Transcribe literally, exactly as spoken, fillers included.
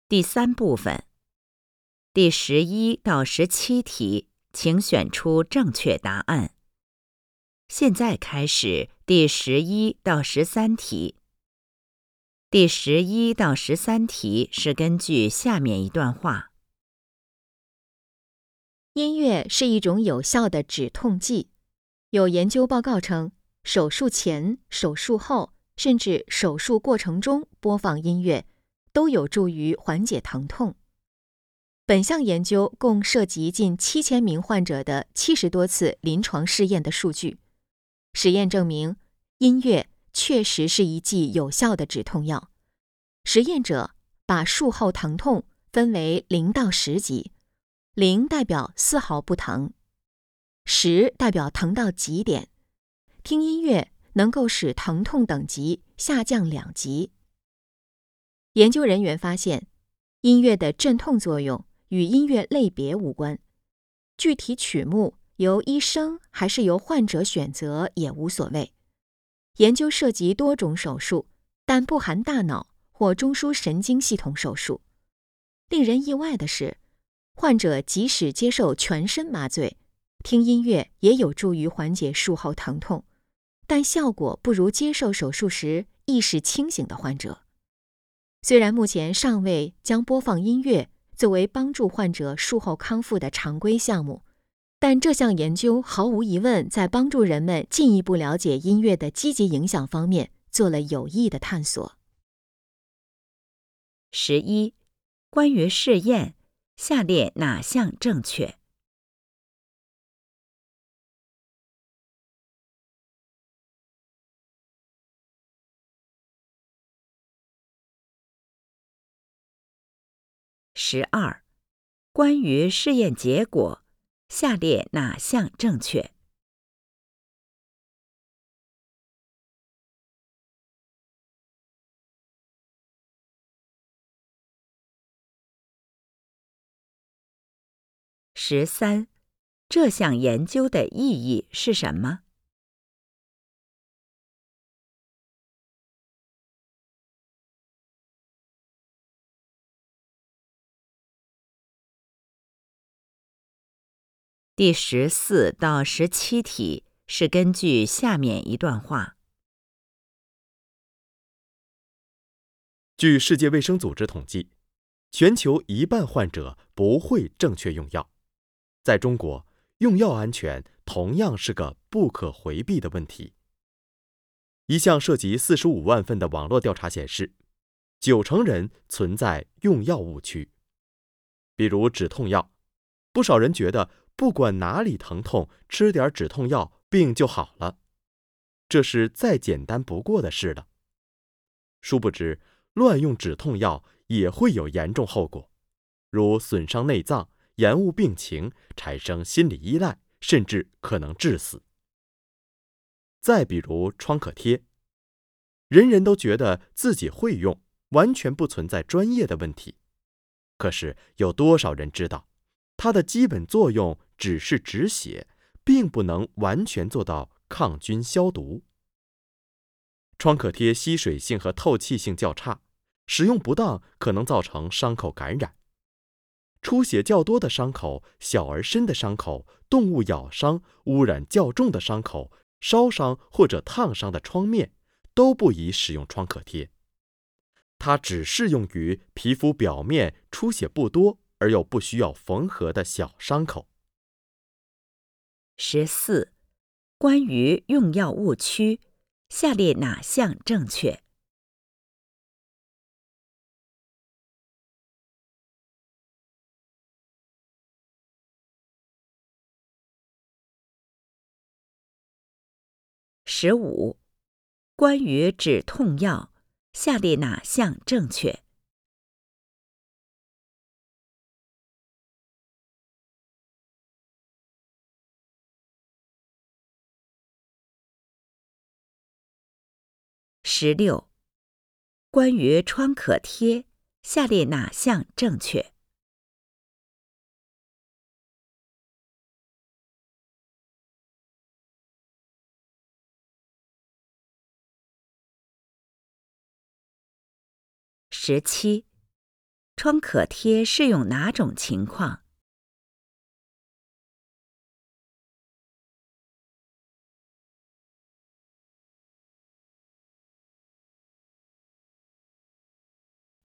第三部分，第十一到十七题，请选出正确答案。现在开始第十一到十三题。第十一到十三题是根据下面一段话： 音乐是一种有效的止痛剂。有研究报告称，手术前、手术后，甚至手术过程中播放音乐，都有助于缓解疼痛。本项研究共涉及近七千名患者的七十多次临床试验的数据。实验证明，音乐确实是一剂有效的止痛药。实验者把术后疼痛分为零到十级，零代表丝毫不疼，十代表疼到极点。听音乐能够使疼痛等级下降两级。研究人员发现，音乐的镇痛作用与音乐类别无关，具体曲目由医生还是由患者选择也无所谓。研究涉及多种手术，但不含大脑或中枢神经系统手术。令人意外的是，患者即使接受全身麻醉，听音乐也有助于缓解术后疼痛，但效果不如接受手术时意识清醒的患者。虽然目前尚未将播放音乐作为帮助患者术后康复的常规项目，但这项研究毫无疑问在帮助人们进一步了解音乐的积极影响方面做了有益的探索。 十一，关于试验，下列哪项正确？十二，关于试验结果，下列哪项正确？十三，这项研究的意义是什么？第十四到十七题是根据下面一段话： 据世界卫生组织统计，全球一半患者不会正确用药。在中国，用药安全同样是个不可回避的问题。一项涉及四十五万份的网络调查显示，九成人存在用药误区。比如止痛药，不少人觉得不管哪里疼痛，吃点止痛药病就好了，这是再简单不过的事了。殊不知，乱用止痛药也会有严重后果，如损伤内脏、延误病情、产生心理依赖，甚至可能致死。再比如创可贴，人人都觉得自己会用，完全不存在专业的问题。可是有多少人知道，它的基本作用只是止血，并不能完全做到抗菌消毒。创可贴吸水性和透气性较差，使用不当可能造成伤口感染。出血较多的伤口、小而深的伤口、动物咬伤、污染较重的伤口、烧伤或者烫伤的创面，都不宜使用创可贴。它只适用于皮肤表面出血不多而又不需要缝合的小伤口。 十四，关于用药误区，下列哪项正确？十五，关于止痛药，下列哪项正确？十六，关于创可贴，下列哪项正确？十七， 创可贴适用哪种情况？